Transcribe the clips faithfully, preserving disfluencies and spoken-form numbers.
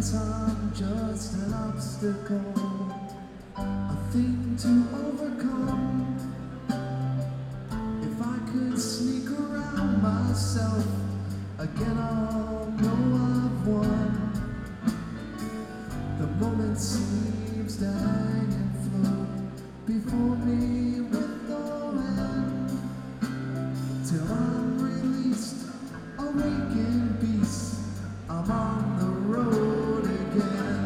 guess I'm just an obstacle, a thing to overcome. If I could sneak around myself again, I'll know I've won. The moment seems to hang and float before me with no end, till I'm released, awake in peace. I'm on the road again.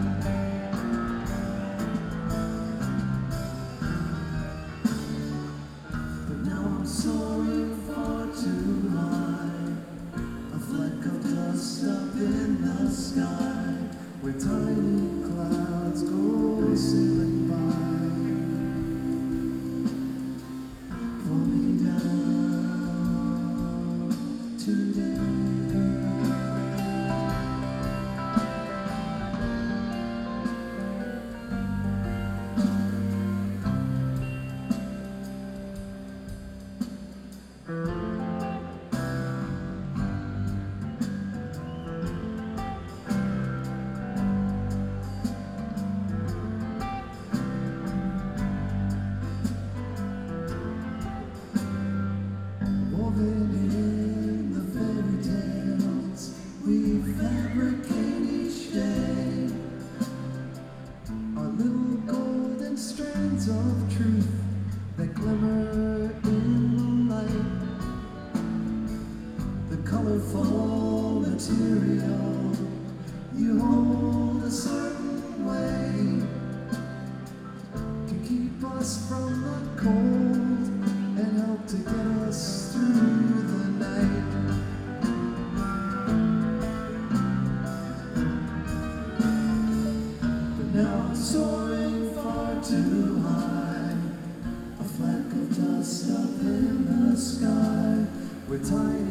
But now I'm soaring far too high, a fleck of dust up in the sky, where tiny clouds go sailing by. Pull me down today. Woven in the fairy tales we fabricate each day are little golden strands of truth that glimmer in the light. The colorful material you hold a certain way can keep us from the cold and help to get us through the night. But now I'm soaring far too high, a fleck of dust up in the sky, where time